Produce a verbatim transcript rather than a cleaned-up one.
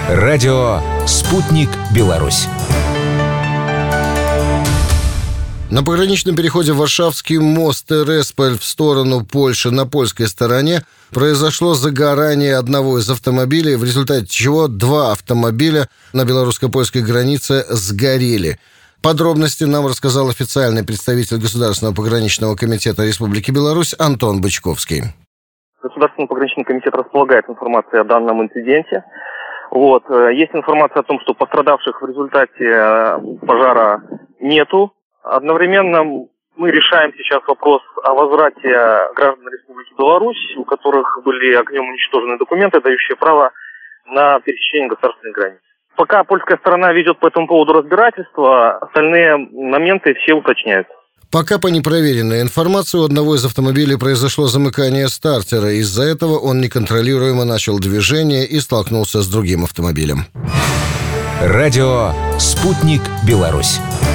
Радио «Спутник Беларусь». На пограничном переходе Варшавский мост Тересполь в сторону Польши на польской стороне произошло загорание одного из автомобилей, в результате чего два автомобиля на белорусско-польской границе сгорели. Подробности нам рассказал официальный представитель Государственного пограничного комитета Республики Беларусь Антон Бычковский. Государственный пограничный комитет располагает информацией о данном инциденте. Вот. Есть информация о том, что пострадавших в результате пожара нету. Одновременно мы решаем сейчас вопрос о возврате граждан Республики Беларусь, у которых были огнем уничтожены документы, дающие право на пересечение государственной границы. Пока польская сторона ведет по этому поводу разбирательство, остальные моменты все уточняются. Пока по непроверенной информации у одного из автомобилей произошло замыкание стартера. Из-за этого он неконтролируемо начал движение и столкнулся с другим автомобилем. Радио «Спутник Беларусь».